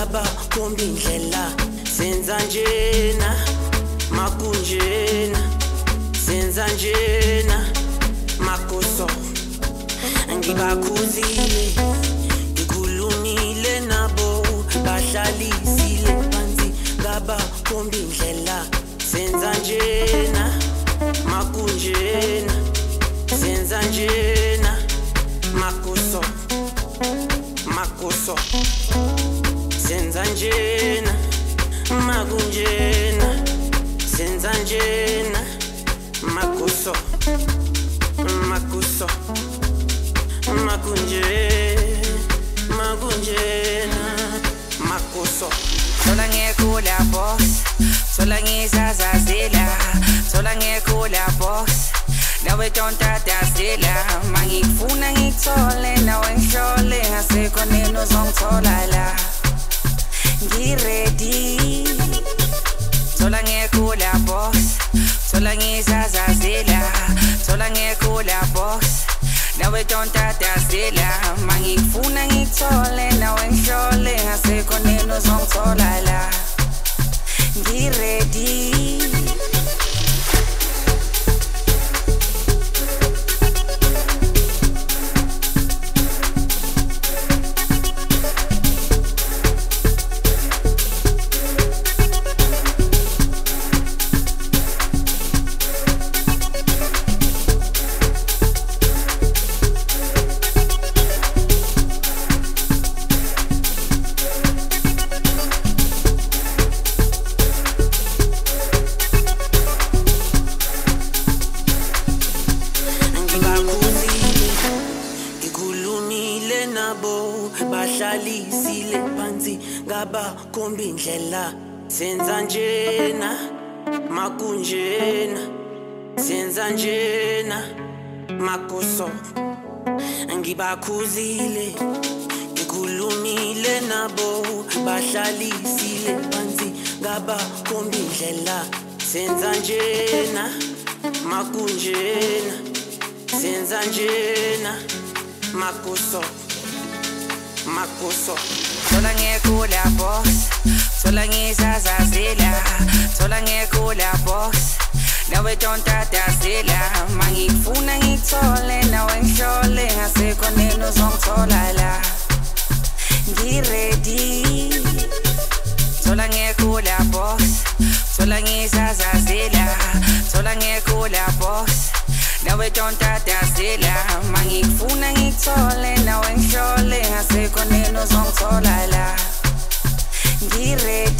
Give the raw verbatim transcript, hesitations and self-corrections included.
ngaba kombi ndlela senza njena makunjena senza njena makoso ngibakhuzile ngikhulumile nabo bahlalisile phansi ngaba kombi ndlela senza njena makunjena senza njena makoso makoso senza njena makunjena senza njena makoso makoso makunjena makunjena makoso Sola ngekula boss sola ngizazazela sola ngekula boss nawe tontatazela mangifuna ngithole nawe ngihlole ngasekho nini uzongithola la ngiready sola ngekula boss sola ngizazazela sola ngekula boss nawe tontatazela mangifuna ngithole nawe ngihlole ngasekho nini uzongithola la ngiready bahlalisile phansi ngaba kombi ndlela senza njena makunjena senza njena makoso ngibakhuzile ngikhulumile nabo bahlalisile phansi ngaba kombi ndlela senza njena makunjena senza njena makoso makoso sola ngekula boss sola ngizazazela sola ngekula boss nawe tontatazela mangifuna ngithole nawe ngihlole ngasekho nini uzongithola la ngiready sola ngekula boss sola ngizazazela sola ngekula boss nawe tontatazela mangifuna ngithole nawe ngihlole ngasekho nini uzongithola la ngiready